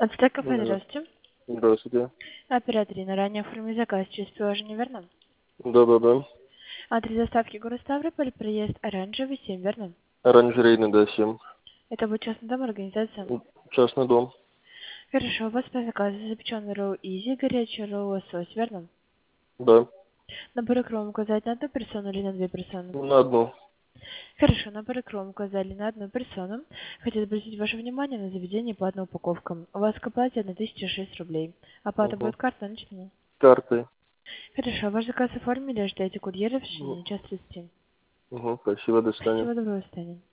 Ацтека, Да. здравствуйте. Здравствуйте. Оператор Ирина, ранее оформили заказ через приложение, верно? Да. Адрес доставки город Ставрополь, проезд Оранжевый, 7, верно? Оранжерейный, да, 7. Это будет частный дом, организация. Частный дом. Хорошо, у вас по заказу запеченный ролл изи, горячий ролл лосось, верно? Да. Набор икром указать на одну персону или на две персоны? На одну. Хорошо, набор икром указали на одну персону. Хочу обратить ваше внимание на заведение платной упаковкам. У вас к оплате 1006 рублей. Оплата Угу. будет карта наличными. Картой. Хорошо, ваш заказ оформили, ждете курьера в Угу. течение часа 30. Спасибо, до свидания. Всего доброго, до свидания.